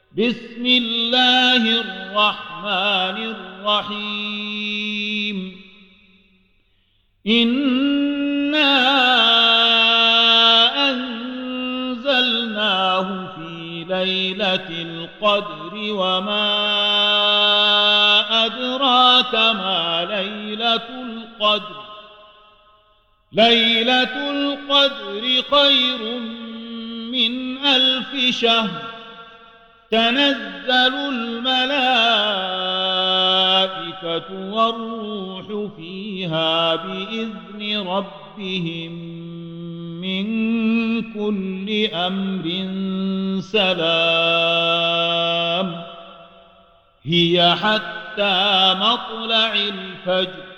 بسم الله الرحمن الرحيم إنا أنزلناه في ليلة القدر وما أدراك ما ليلة القدر ليلة القدر خير من 1000 شهر تنزل الملائكة والروح فيها بإذن ربهم من كل أمر سلام هي حتى مطلع الفجر